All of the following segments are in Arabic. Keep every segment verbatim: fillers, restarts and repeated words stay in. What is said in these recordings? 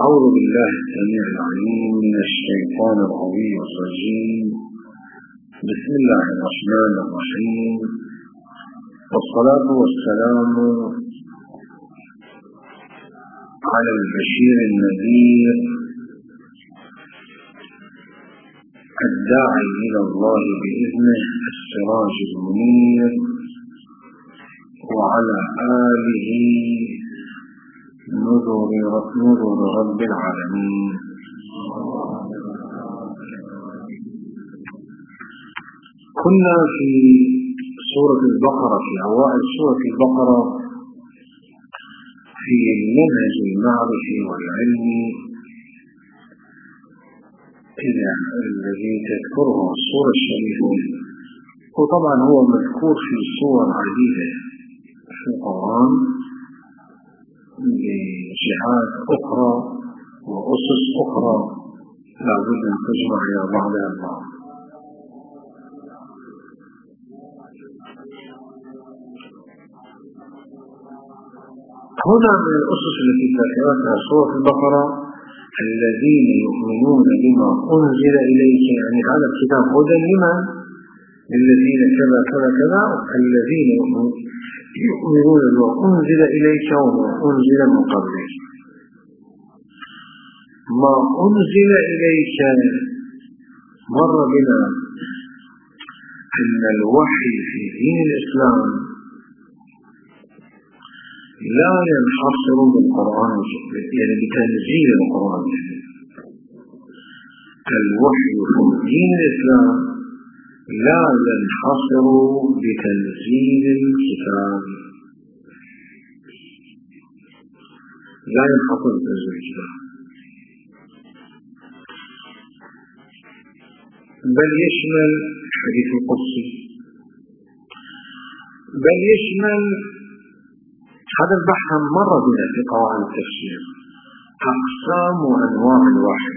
أعوذ بالله السميع العليم من الشيطان الرجيم الرجيم. بسم الله الرحمن الرحيم، والصلاة والسلام على البشير النذير الداعي إلى الله بإذنه السراج المنير، وعلى آله نذر رب العالمين. كنا في سورة البقرة، في أوائل سورة البقرة، في المنهج المعرفي والعلمي الذي تذكره السورة الشريفة، وطبعا هو مذكور في صور عديدة في القرآن بجهات أخرى وأسس أخرى لا بد أن تجمع إلى بعضها البعض. هنا من الأسس التي ذكرتها سورة البقرة الذين يؤمنون بما أنزل إليك، يعني هذا الكتاب هدى لمن؟ للذين كذا كذا كذا، الذين يؤمنون بما أنزل إليك وما أنزل من قبلك. ما أنزل إليك مر بنا أن الوحي في دين الإسلام لا ينحصر بالقرآن، يعني بتنزيل القرآن. الوحي في دين الإسلام لا ينحصر بتنزيل الكتاب، لا ينحصر بتنزيل الكتاب، بل يشمل الحديث القدسي، بل يشمل هذا البحث مر بنا في قواعد التفسير، أقسام وأنواع الوحي.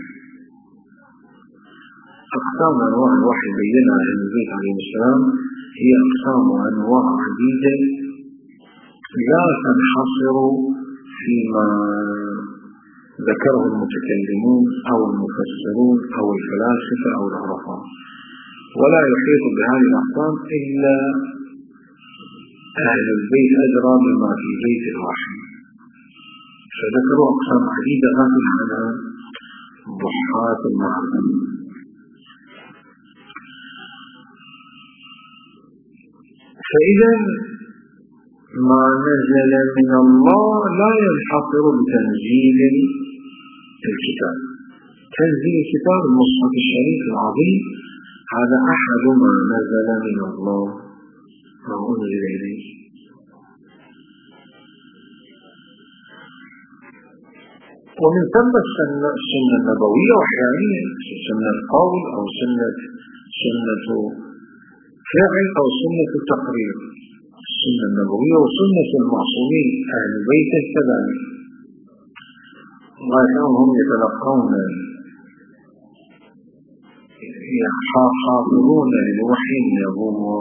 أقسام وأنواع الوحي بينها أهل البيت عليه السلام هي أقسام وأنواع عديدة لا تنحصر فيما ذكره المتكلمون أو المفسرون أو الفلاسفة أو العرفاء، ولا يحيط بهذه الأقسام إلا أهل البيت أدرى بما في بيت الوحي. فذكروا أقسام عديدة غافل عنها ضحاة المعرفة. فإذا ما نزل من الله لا ينحصر بتنزيل الكتاب. تنزيل الكتاب المصحف الشريف العظيم هذا أحد ما نزل من الله، ما أنزل إليه. ومن ثم السنة النبوية وحيانية، سنة قول أو سنة سنة فعل أو سنة تقرير، السنة النبوية وسنة المعصومين أهل بيت كذلك، وكانهم يتلقون حافظون لوحي النبوة،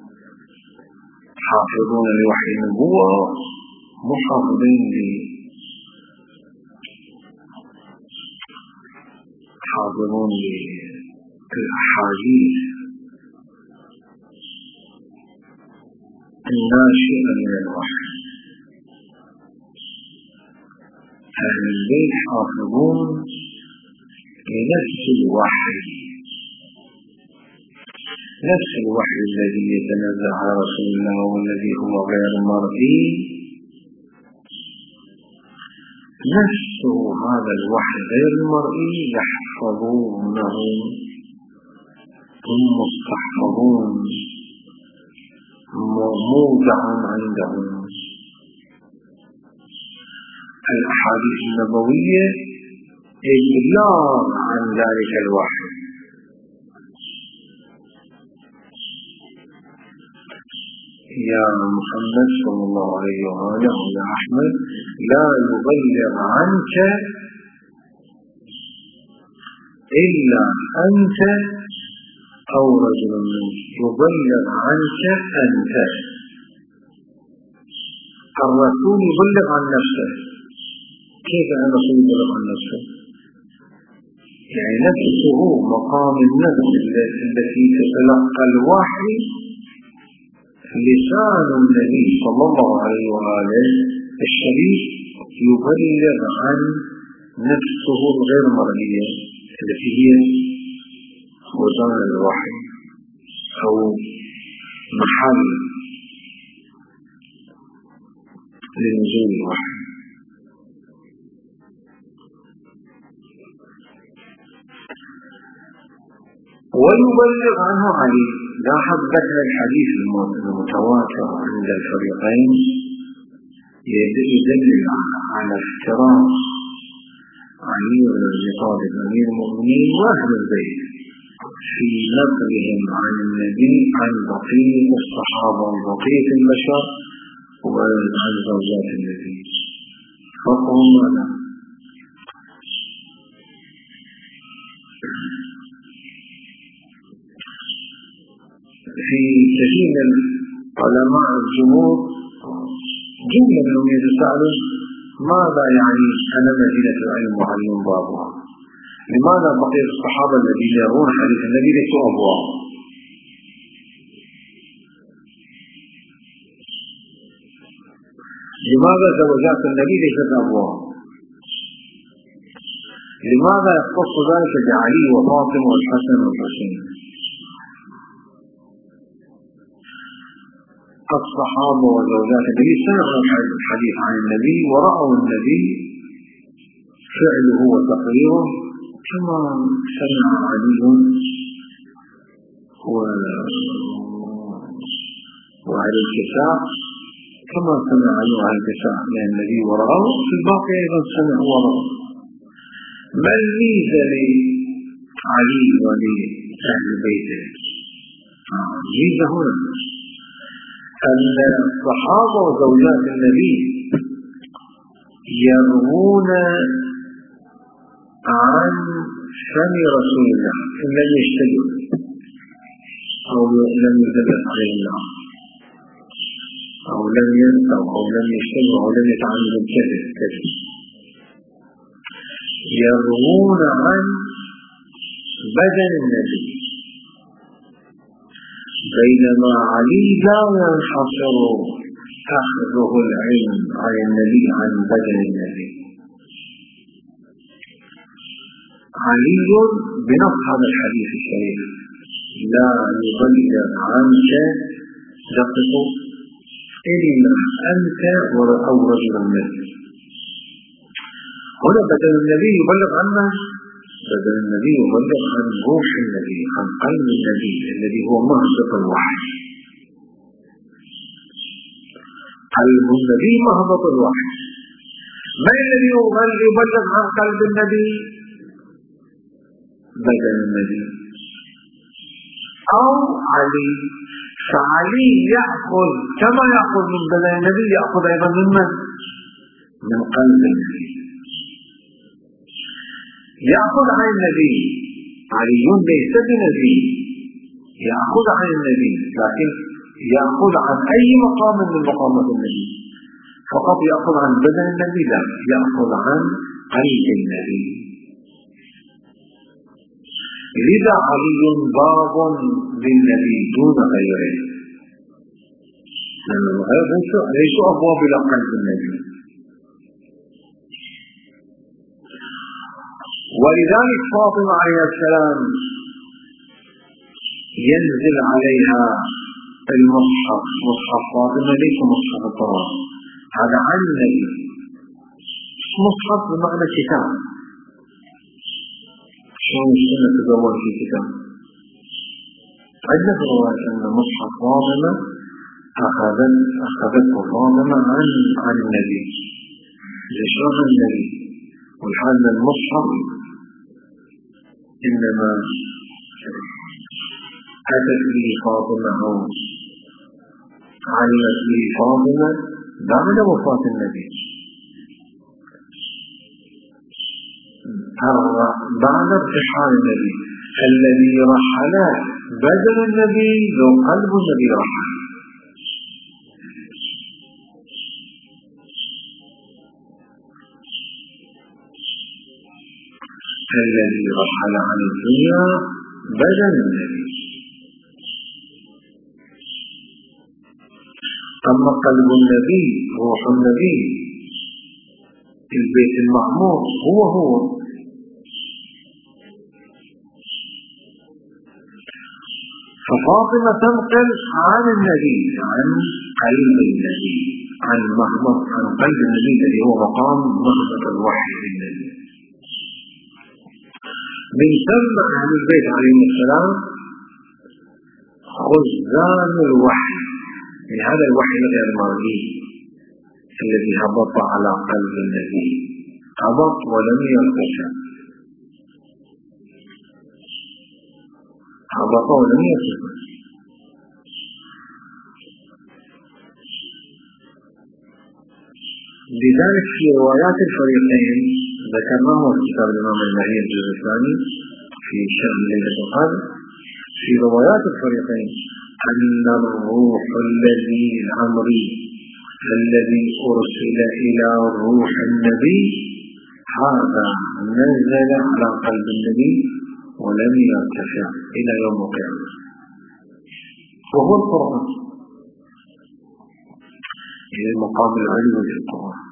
حافظون لوحي النبوة محافظين حافظون للأحاديث الناشئة من الوحي. أهل البيت حافظون لنفس الوحي، نفس الوحي الذي يتنزل على رسول الله والذي هو غير مرئي، نفس هذا الوحي غير المرئي يحفظونه، هم مستحفظون موضعا عندهم. الأحاديث النبوية إبلاغ عن ذلك الوحي. يا محمد صلى الله عليه وآله يا أحمد لا يبلغ عنك إلا أنت أو رجل منك، يبلغ عنك أنت. الرسول يبلغ عن نفسه، كيف أن الرسول يبلغ عن نفسه؟ يعني نفسه مقام النفس التي تتلقى الوحي، لسان النبي صلى الله عليه وآله الشريف يبلغ عن نفسه الغير مرئية التي هي وزن الوحي أو محل لنزول الوحي. ويبلغ عنه علي. لاحظ ذكر الحديث المتواتر عند الفريقين يدل على احترام علي بن ابي طالب امير المؤمنين واهل البيت في نقلهم عن النبي عن بقيه الصحابه وبقيه البشر وعن زوجات النبي. فقهم ماذا؟ في كثير من علماء الجمهور جملة منهم يتساءلون ماذا يعني أنا مدينة العلم وعلم بابها؟ لماذا بقية الصحابة الذين يرون حديث النبي ليسوا أبواب؟ لماذا زوجات النبي ليست أبواب؟ لماذا يختص ذلك بعلي وفاطمة والحسن والحسين؟ الصحابة وزوجات النبي سمعوا الحديث عن النبي ورأوا النبي فعله وتقريره كما سمع علي وعلى الكساء كما سمع علي وعلى الكساء من النبي ورأوا في الباقي أيضا سمع ورأوا. ما الميزة لعلي ولأهل بيته؟ الميزة هنا أن الصحابة وزوجات النبي يروون عن فم رسول الله إن لم يشتغل أو لم يدلس عليه الله أو لم ينسوا أو لم يشتغل أو لم يتعامل الكذب كذب، يروون عن بدن النبي، بينما علي لا ينحصر أخذه العلم عن النبي عن بدن النبي. علي بنص هذا الحديث الشريف لا يبلغ عنك دقق إلا أنت أو رجل مثل. هنا بدن النبي يبلغ عنه، بدل النبي يبلغ عن روح النبي عن قلب النبي الذي هو مهبط الوحي. قلب النبي مهبط الوحي. ما الذي يبلغ عن قلب النبي؟ بدل النبي أو علي. فعلي يأخذ كما يأخذ من بدل النبي يأخذ أيضا مما من قلب النبي، يأخذ عن النبي. علي ليس بنبي يأخذ عن النبي، لكن يأخذ عن أي مقام من مقامات النبي. فقط يأخذ عن بدن النبي؟ لا، يأخذ عن قلب النبي. لذا علي باب للنبي دون غيره، لأن الغير ليس أبواب إلى قلب النبي. ولذلك فاطمة عليه السلام ينزل عليها المصحف، مصحف فاطمة ليس مصحف القرآن، هذا عن النبي. مصحف بمعنى كتاب. شلون السنة تدور في كتاب؟ عندنا رواية أن مصحف فاطمة أخذت أخذته فاطمة عن عن النبي لشرح النبي، والحال المصحف إنما أتت به فاطمة أو علمت به فاطمة بعد وفاة النبي، بعد ارتحال النبي. الذي رحل بدل النبي لو قلب النبي رحل. الذي رحل عن الدنيا بدن النبي. أما قلب النبي روح النبي البيت المعمور هو هو. ففاطمة تنقل عن النبي عن قلب النبي عن مهبط عن قلب النبي الذي هو مقام مهبط الوحي للنبي. من ثم أهل البيت عليهم السلام خزان الوحي، من هذا الوحي غير المرئي الذي هبط على قلب النبي، هبط ولم يرتفع، هبط ولم يرتفع. لذلك في روايات الفريقين ذكرناه في كتاب الإمام المهدي الجزء الثاني في شرح ليلة القدر، في روايات الفريقين أن الروح الذي الأمري الذي أرسل إلى روح النبي هذا نزل على قلب النبي ولم يرتفع إلى يوم القيامة، وهو القرآن إلى المقام العلوي في القرآن،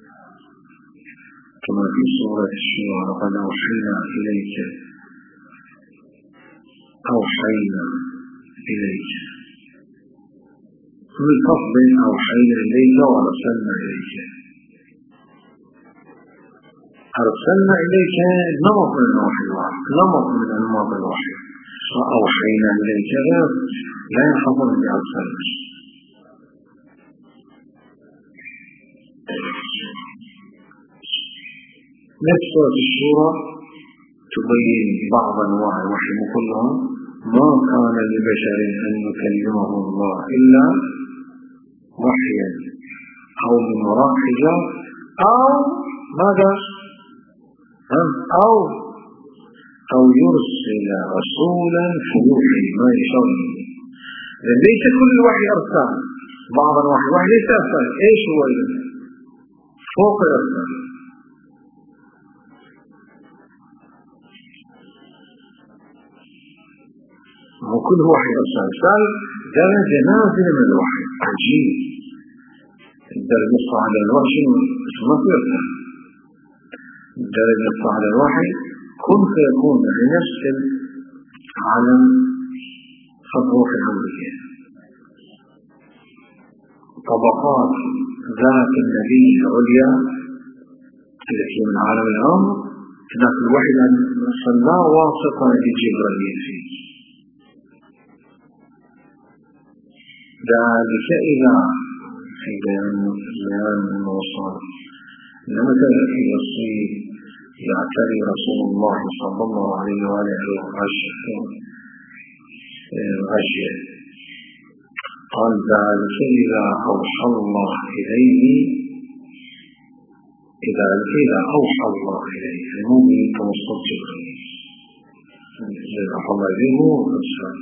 كما في سورة الشورى لقد أوحينا إليك أوحينا إليك من فضل أوحينا إليك وأرسلنا إليك. أرسلنا إليك نمط من الوحي، نمط من أنماط الوحي، وأوحينا إليك لا ينحصر بأرسلنا. نفس سورة الشورى تبين بعض أنواع الوحي كلها. ما كان لبشر أن يكلمه الله إلا وحيا أو من وراء حجاب أو ماذا أو أو يرسل رسولا فيوحي ما يشاء. ليس كل الوحي أرسال، بعض الوحي وحي ليس أرسال. إيش هو فوق الأرسال؟ وكل وحي أرسال درجة نازلة من الوحي عجيب. الدرجة الصاعدة الوحي ما في أرسال، الدرجة الصاعدة الوحي كن فيكون لنفس العالم خطوة في الأمريكا. طبقات ذات النبي العليا التي من عالم الأمر ذات الوحي صلى واسطة لجبريل فيه. ذلك إذا في بيان الوصال لما كان في يصير يعتري رسول الله صلى الله عليه وآله غشية. قال ذلك إذا أوحى الله إليه، إذا إذا أوحى الله إليه المؤمن كمصدر جبريل إذا أوحى الله إليه وإرسال.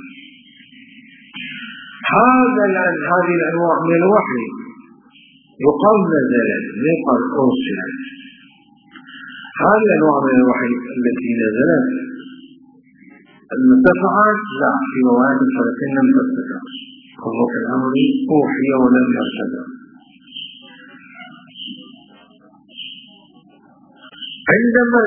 هذا يعني هذه الأنواع من الوحي يقال نزلت يقال أرسلت. هذه الأنواع من الوحي التي نزلت المرتفعات لا، في روايات الفلكين لم ترتفع. الروح الأمري أوحي ولم يرتفع. عندما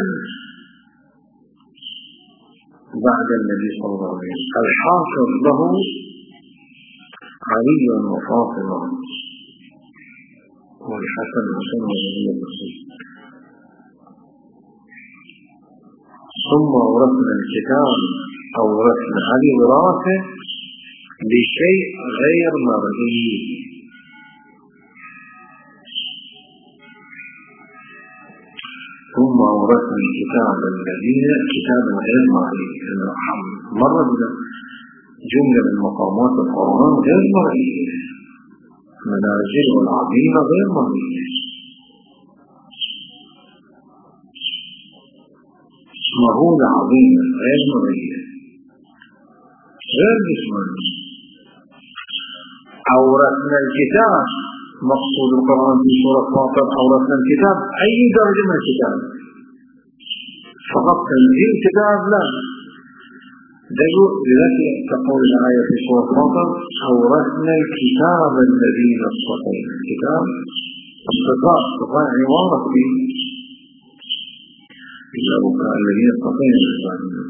بعد النبي صلى الله عليه وسلم الحافظ له علي وفاطمة والحسن والحسين وعلي المسيح، ثم ورثنا الكتاب أو ورثنا هذه وراثة لشيء غير مرئي. ثم ورثنا الكتاب الذين كتاب غير مرئي. مرة بنا جملة من مقامات القرآن غير مرئية، منازل والعظيمة غير مرئية، مهولة عظيمة غير مرئية غير جسمانية. أورثنا الكتاب مقصود القرآن في سورة فاطر أورثنا الكتاب أي درجة من الكتاب؟ فقط تنزيل كتاب لا. لذلك تقول الآية في سورة فاطر أورثنا الكتاب الذين اصطفينا. الكتاب اصطفاء اصطفاء يعني وارث به إلا بكاء الذين اصطفينا من عبادنا.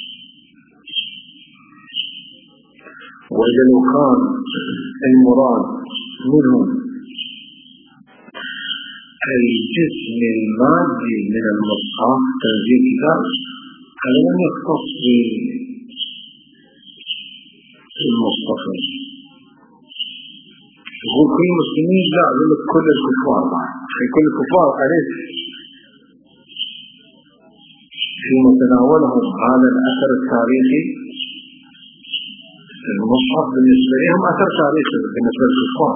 وإذا لو كان المراد منهم الجسم المادي من المصحف تنزيل كتاب هذا لم يختص بالمصطفى. يقول كل المسلمين لا، يقول كل الكفار في كل الكفار ألف فيما تناولهم هذا الأثر التاريخي. المصحف بالنسبة لهم أثر تاريخي بالنسبة للكفار،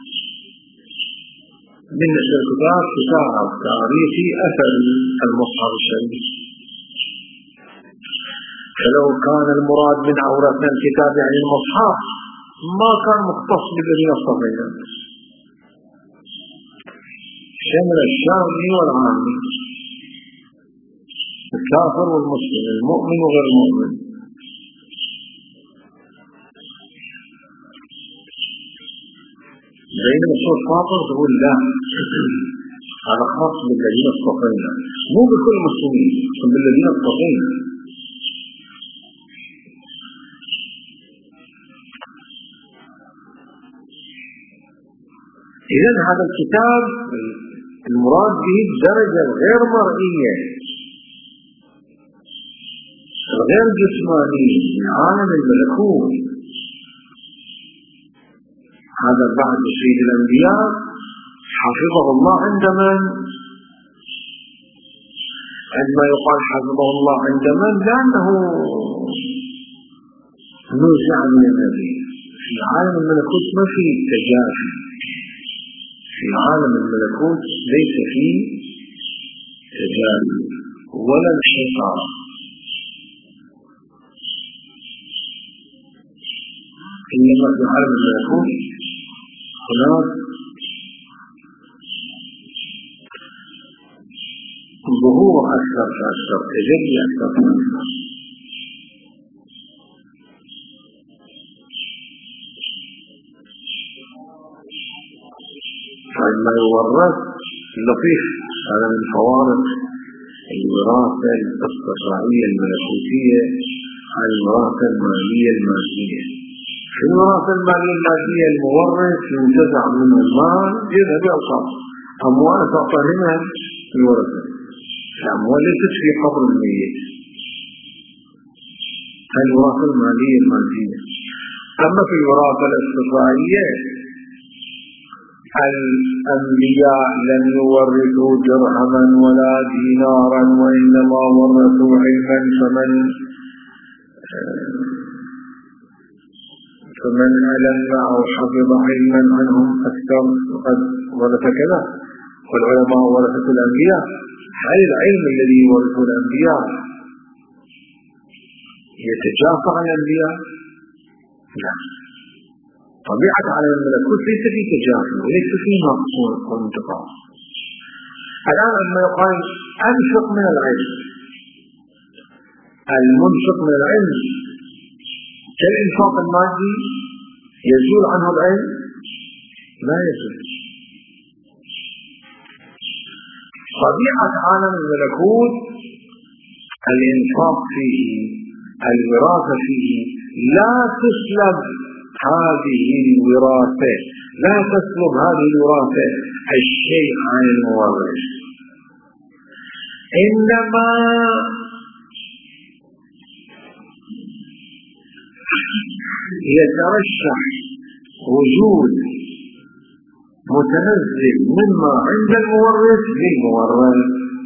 بالنسبة للكفار كتاب تاريخي أثر المصحف الشريف. فلو كان المراد من أورثنا الكتاب يعني المصحف ما كان مختص بالذين اصطفينا، شمل الشامي والعامي، الكافر والمسلم، المؤمن وغير المؤمن. بينما سورة فاطر تقول لا، هذا خاص بالذين اصطفينا، مو بكل المسلمين، بل بالذين اصطفينا. إذن هذا الكتاب المراد به الدرجة غير مرئية غير جسمانية من عالم الملكوت. هذا بعد سيد الأنبياء حفظه الله عند من؟ عندما يقال حفظه الله عند من؟ لأنه نزع من النبي. في عالم الملكوت ما في تجافي، في عالم الملكوت ليس فيه تجافي ولا انحصار. إنما في عالم الملكوت هناك ظهور أكثر فأكثر، تجلي أكثر فأكثر. فلما يورث اللطيف هذا من فوارق الوراثة الاستقرائية الملكوتية عن الوراثة المالية المادية. في الوراثة المالية المادية المورث ينتزع منه المال يذهب يوصل أموال تعطى هنا الورثة، الأموال ليست في قبر الميت، الوراثة المالية المادية. أما في الوراثة الاستقرائية الأنبياء لم يورثوا درهما ولا دينارا، وإنما ورثوا علما. فمن فمن علم أو حفظ علما عنهم أكثر وقد ورث كذا، والعلماء ورثة الأنبياء. هل العلم الذي يورثه الأنبياء يتجافى عن الأنبياء؟ لا، طبيعة عالم الملكوت ليس فيه تجافي وليس فيه نقص وانتقاص. الآن لما يقال أنفق من العلم، المنفق من العلم كالإنفاق المادي يزول عنه العلم؟ لا يزول. طبيعة عالم الملكوت الإنفاق فيه، الوراثة فيه، لا تسلب هذه الوراثة، لا تسلب هذه الوراثة الشيء عن المورث، إنما يترشح وجود متنزل مما عند المورث للمورث.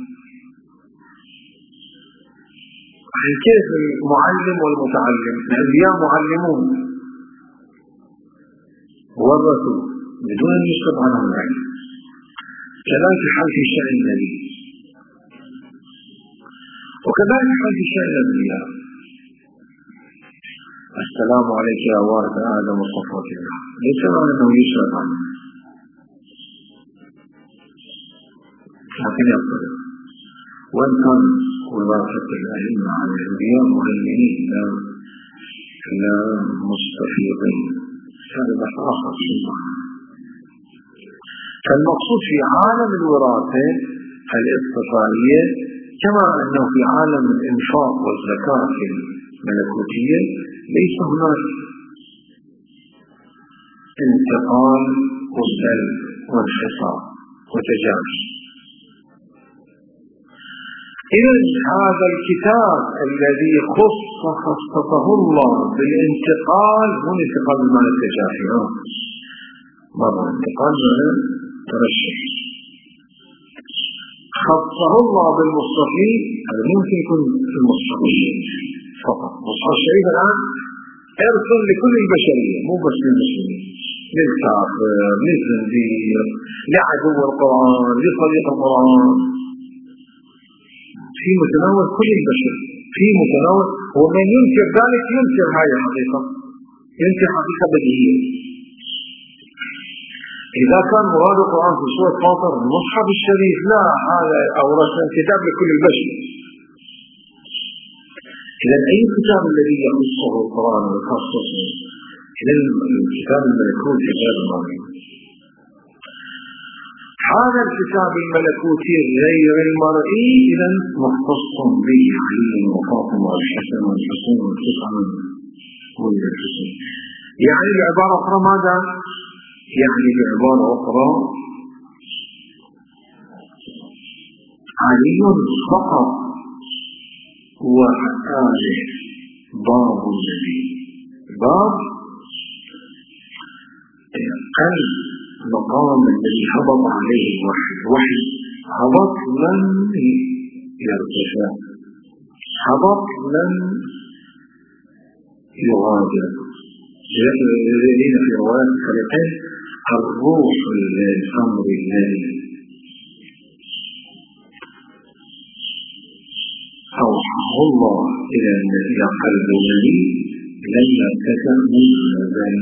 عن كيف المعلم والمتعلم؟ الأنبياء معلمون ورثوا بدون أن يسلب عنهم العلم، كذلك حال في شأن النبي، وكذلك حال في شأن الأنبياء. السلام عليك يا وارث آدم وصفوة الله، ليس معنى أنه يسلب عنه، لكن يقول وإن كان وراثة الأئمة عن الأنبياء مهيمنين لا لا مستفيضين. هذا بحث آخر سبحانه. فالمقصود في عالم الوراثة الاصطفائية كما أنه في عالم الإنفاق والزكاة الملكوتية ليس هناك انتقال وسلب وانحصار وتجاوز. إذن هذا الكتاب الذي خص خصته الله بالانتقال هو انتقال من التجاهلات، مرة انتقال من ترشح. خصه الله بالمصطفى، هذا ممكن يكون في المصطفى فقط. المصطفى الشريف الآن إرث لكل البشرية مو بس للمسلمين، للكافر، للزنديق، لعدو القرآن، لصديق القرآن، في متناول كل البشر، في متناول. ومن ينكر ذلك ينكر هذه الحقيقة، ينكر حقيقة بديهية. إذا كان مراد القرآن في سورة فاطر المصحف الشريف، لا، هذا أورثنا كتاب لكل البشر. إذا أي كتاب الذي يخصه القرآن ويخصصه إلى الكتاب الملكوتي غير المرئي. هذا الكتاب الملكوتي غير المرئي إذا مختص به علي وفاطمة والحسن والحسين والتسعة والحسين. يعني بعبارة أخرى ماذا؟ يعني بعبارة أخرى علي فقط وآله باب النبي، باب قلب مقام الذي هبط عليه الوحي. الوحي هبط لن يرتفع، هبط لن يغادر. الذين في رواية الفريقين الروح للأمر الذي أوحاه الله إلى الذي قلب النبي لن يرتفع منه ذلك.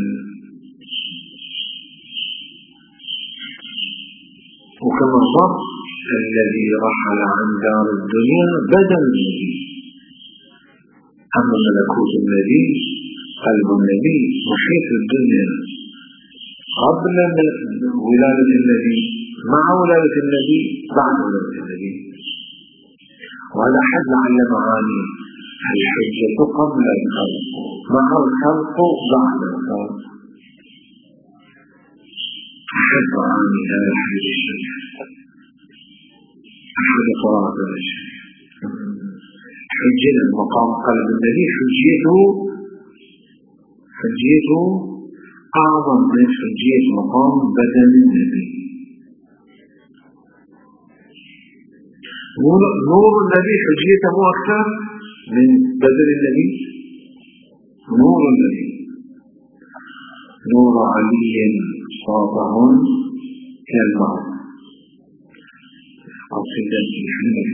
وكما ضبط الذي رحل عن دار الدنيا بدل النبي. أما ملكوت النبي قلب النبي محيط الدنيا قبل ولادة النبي، مع ولادة النبي، بعد ولادة النبي. وهذا أحد لعل معاني الحجة قبل الخلق، مع الخلق بعد الخلق. أحد معاني هذا الحجة الشريف، أحد قراءة هذا الشيء. حجة مقام قلب النبي حجيته حجيته أعظم من حجية مقام بدن النبي. نور النبي حجيته مو أكثر من بدن النبي. نور النبي نور علي ساطع كالماء أصلا في حمل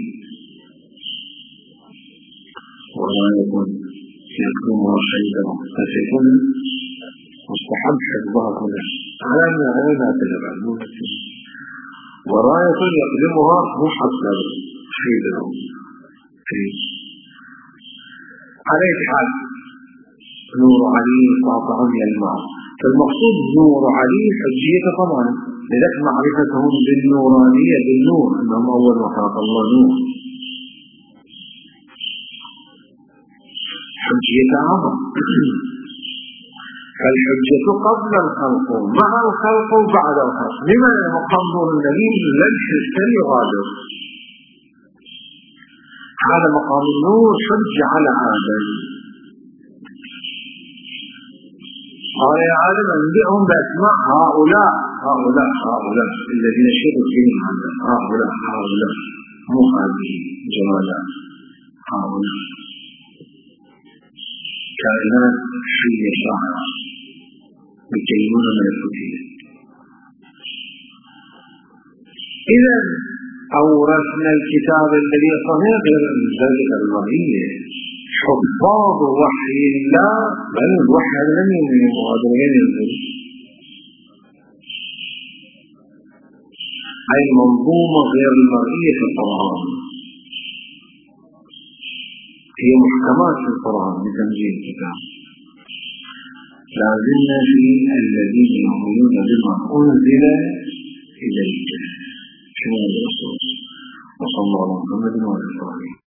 ولا يكون يكون شيئا فسيكون مستحب حفظها كلها على أن هذا تلبع وراية يقدمها محصل حيدا على حال نور علي ساطع يلمع. فالمقصود نور علي حجية طبعا لذلك معرفتهم بالنورانية بالنور أنهم أول وخلق الله نور حجية عظم. فالحجة قبل الخلق مع الخلق بعد الخلق. لما مقام نور النبي لن يشتري يغادر. هذا مقام النور حج على آدم. قال يا عالم انبئهم بأسماء هؤلاء هؤلاء هؤلاء الذين شروا فيهم هذا هؤلاء هؤلاء مو هذه جمالات هؤلاء كائنات حية شاعرة بالكينونة ملكوتية. إذا أورثنا الكتاب الذي صنع غير ذلك المرئية حفاظ وحي الله بل الوحي لم ينزل وغير ينزل أي منظومة غير المرئية في القرآن. هي محكمات في القرآن لتنزيل الكتاب. لازلنا في الذين يؤمنون بما أنزل إليك شنو الرسول وصلى الله عليه وسلم.